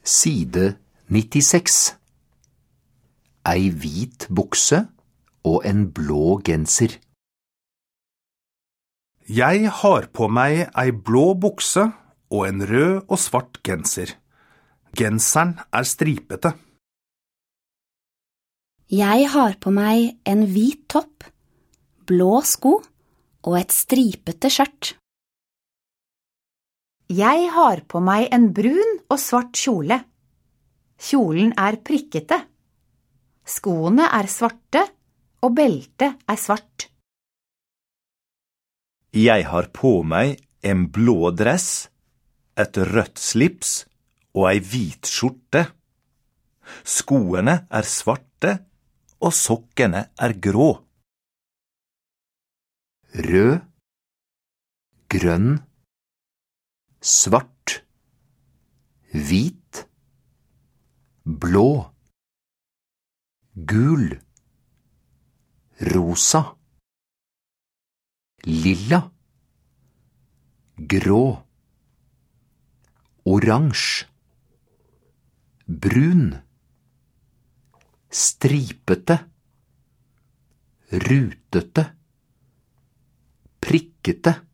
Side 96. Ei hvit bukse og en blå genser. Jeg har på meg ei blå bukse og en rød og svart genser. Genseren er stripete. Jeg har på meg en hvit topp, blå sko og et stripete skjørt. Jeg har på meg en brun og svart kjole. Kjolen er prikkete. Skoene er svarte, og beltet er svart. Jeg har på meg en blå dress, et rødt slips og ei hvit skjorte. Skoene er svarte, og sokkene er grå. Rød, grønn, svart, hvit, blå, gul, rosa, lilla, grå, oransje, brun, stripete, rutete, prikkete.